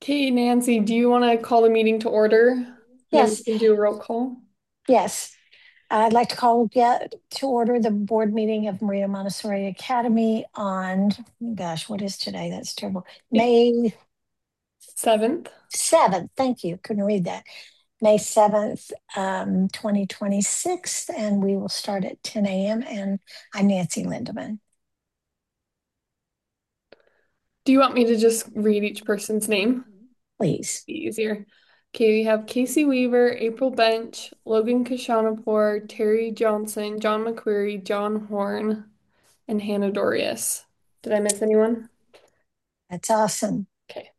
Okay, Nancy, do you want to call the meeting to order? And then we Yes, can do a roll call. yes. I'd like to call to order the board meeting of Maria Montessori Academy on, gosh, what is today? That's terrible. May May 7th. 7th. Thank you. Couldn't read that. May 7th, 2026. And we will start at 10 a.m. And I'm Nancy Lindeman. Do you want me to just read each person's name? Please. Be easier. Okay, we have Casey Weaver, April Bench, Logan Kashanapour, Terry Johnson, John McQuarrie, John Horn, and Hannah Dorius. Did I miss anyone? That's awesome. Okay.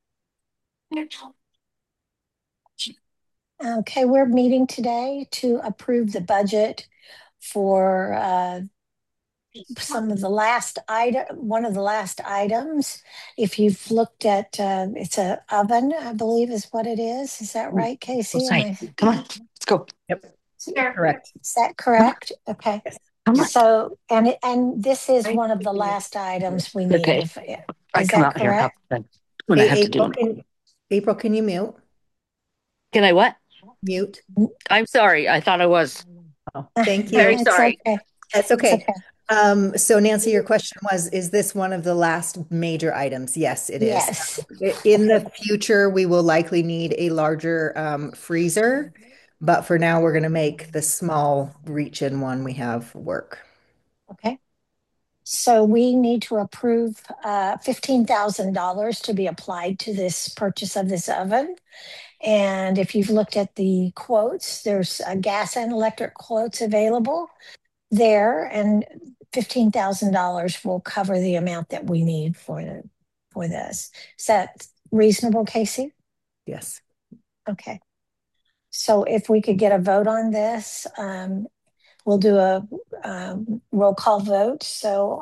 Okay, we're meeting today to approve the budget for some of the last item, one of the last items. If you've looked at, it's a oven, I believe is what it is. Is that right, Casey? Am Right. I, Come on, let's go. Yep, correct. is that Come on, correct? Okay. Yes. come on. So, and this is one of the last items we need. Okay, If I is come that out here and help. correct? Then when I Hey, have to do. April, can you mute? Can I what? Mute. I'm sorry. I thought I was. Oh, thank Very you. It's sorry. okay. That's It's okay. okay. So Nancy, your question was, is this one of the last major items? Yes, it is. Yes. In the future, we will likely need a larger freezer, but for now, we're going to make the small reach-in one we have work. Okay. So we need to approve $15,000 to be applied to this purchase of this oven. And if you've looked at the quotes, there's gas and electric quotes available there, and $15,000 will cover the amount that we need for this. Is that reasonable, Casey? Yes. Okay. So if we could get a vote on this, we'll do a roll call vote. So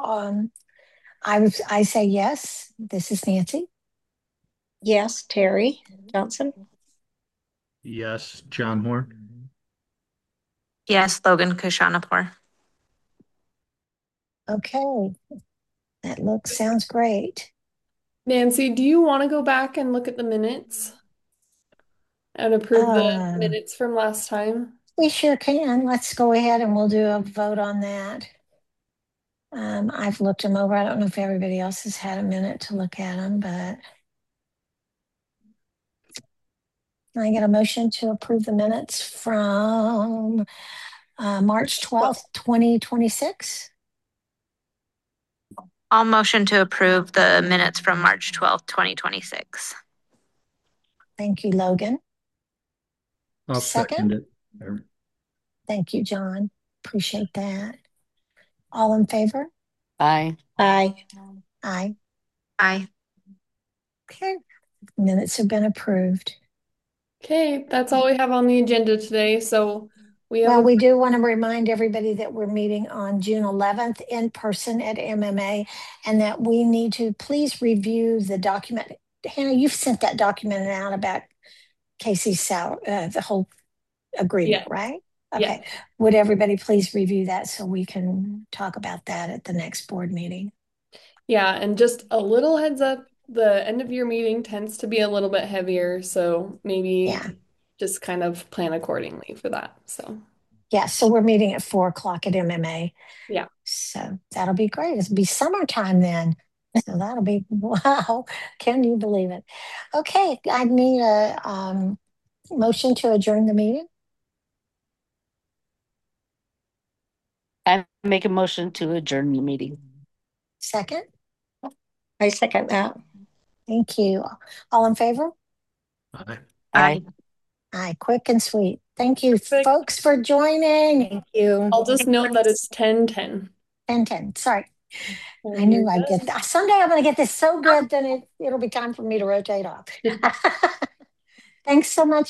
I say yes. This is Nancy. Yes, Terry Johnson. Yes, John Horn. Yes, Logan Kushanapur. Okay, that sounds great. Nancy, do you want to go back and look at the minutes and approve the Uh, minutes from last time? we sure can. Let's go ahead and we'll do a vote on that. I've looked them over. I don't know if everybody else has had a minute to look at them, but can I get a motion to approve the minutes from March 12th, 2026? I'll motion to approve the minutes from March 12th, 2026. Thank you, Logan. I'll second it. Thank you, John. Appreciate that. All in favor? Aye. Aye. Aye. Aye. Okay. Minutes have been approved. Okay, that's all we have on the agenda today. So we have Well, a we do want to remind everybody that we're meeting on June 11th in person at MMA and that we need to please review the document. Hannah, you've sent that document out about Casey's salary, the whole agreement, yeah, right? yeah. Okay. Would everybody please review that so we can talk about that at the next board meeting? Yeah, and just a little heads up, the end of your meeting tends to be a little bit heavier, so maybe Yeah. just kind of plan accordingly for that. So, Yeah. So we're meeting at 4 o'clock at MMA. yeah. So that'll be great. It'll be summertime then. So that'll be wow. Can you believe it? Okay, I need a motion to adjourn the meeting. I make a motion to adjourn the meeting. Second. I second that. Thank you. All in favor? Aye. Aye. Aye, quick and sweet. Thank you, Perfect. folks, for joining. Thank you. I'll just note that it's 10:10. 10:10. Sorry. I You're knew I'd get good. that. Someday I'm going to get this so good, then it'll be time for me to rotate off. Thanks so much.